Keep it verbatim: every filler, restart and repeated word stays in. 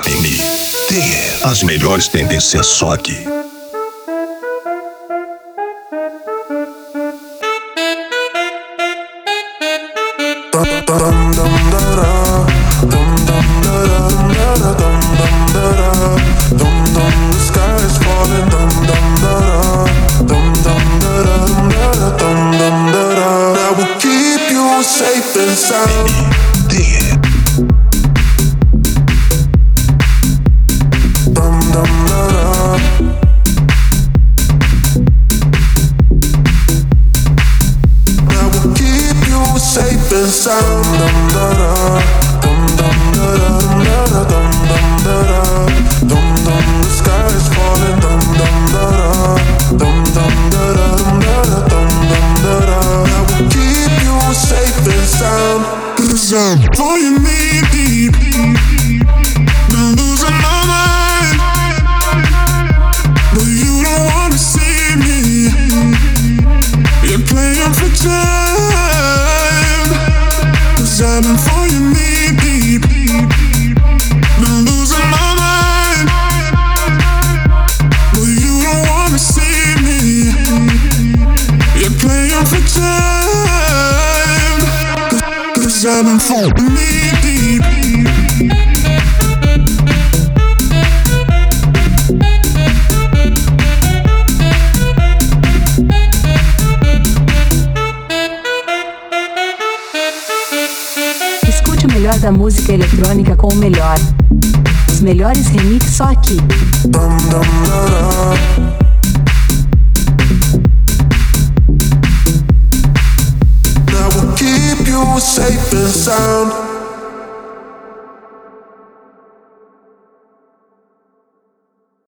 M D. As melhores tendências só aqui. Safe and sound. Dum dum da da. That will keep you safe and sound. Dum da da. Dum dum da da dum da da dum dum da da. Dum dum the sky is falling. Dum dum da da. Dum dum da da dum da da dum dum da da. That will keep you safe and sound. Cause I'm falling me deep. Been losing my mind, but you don't wanna see me. You're playing for time. Cause I've been falling me deep. Been losing my mind, but you don't wanna see me. You're playing for time. Cause I've been falling me deep. Escute o melhor da música eletrônica com o melhor. Os melhores remixes só aqui. Dum dum da da. That will keep you safe and sound.